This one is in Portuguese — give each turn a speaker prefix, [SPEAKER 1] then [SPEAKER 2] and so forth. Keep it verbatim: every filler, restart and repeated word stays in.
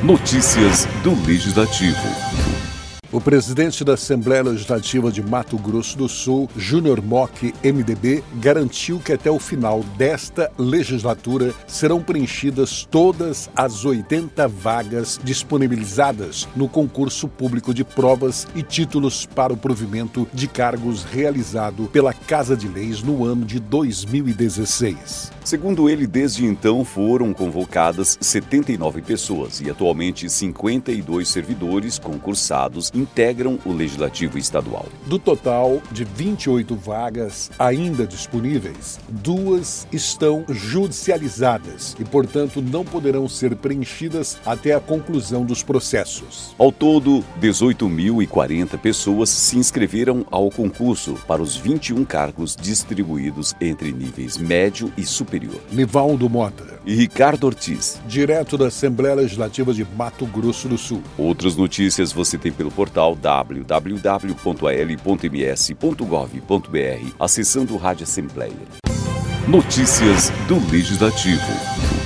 [SPEAKER 1] Notícias do Legislativo.
[SPEAKER 2] O presidente da Assembleia Legislativa de Mato Grosso do Sul, Júnior Mock, M D B, garantiu que até o final desta legislatura serão preenchidas todas as oitenta vagas disponibilizadas no concurso público de provas e títulos para o provimento de cargos realizado pela Casa de Leis no ano de dois mil e dezesseis.
[SPEAKER 1] Segundo ele, desde então foram convocadas setenta e nove pessoas e atualmente cinquenta e dois servidores concursados integram o Legislativo Estadual.
[SPEAKER 2] Do total de vinte e oito vagas ainda disponíveis, duas estão judicializadas e, portanto, não poderão ser preenchidas até a conclusão dos processos.
[SPEAKER 1] Ao todo, dezoito mil e quarenta pessoas se inscreveram ao concurso para os vinte e um cargos distribuídos entre níveis médio e superior.
[SPEAKER 2] Nivaldo Mota
[SPEAKER 1] e Ricardo Ortiz,
[SPEAKER 2] direto da Assembleia Legislativa de Mato Grosso do Sul.
[SPEAKER 1] Outras notícias você tem pelo portal w w w ponto a l ponto m s ponto gov ponto b r, acessando o Rádio Assembleia. Notícias do Legislativo.